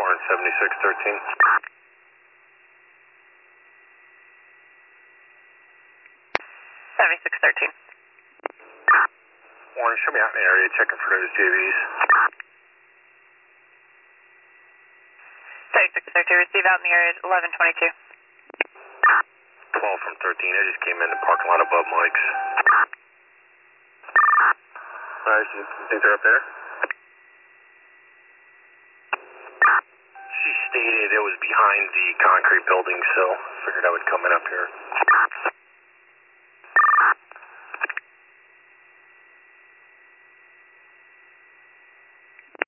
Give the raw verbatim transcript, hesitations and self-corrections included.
Orange seventy-six thirteen. seventy-six thirteen. Orange, show me out in the area, checking for those J Vs. seventy-six thirteen, receive out in the area, eleven twenty-two. twelve from thirteen, I just came in the parking lot above Mike's. Alright, so you think they're up there? She stated it was behind the concrete building, so figured I would come in up here.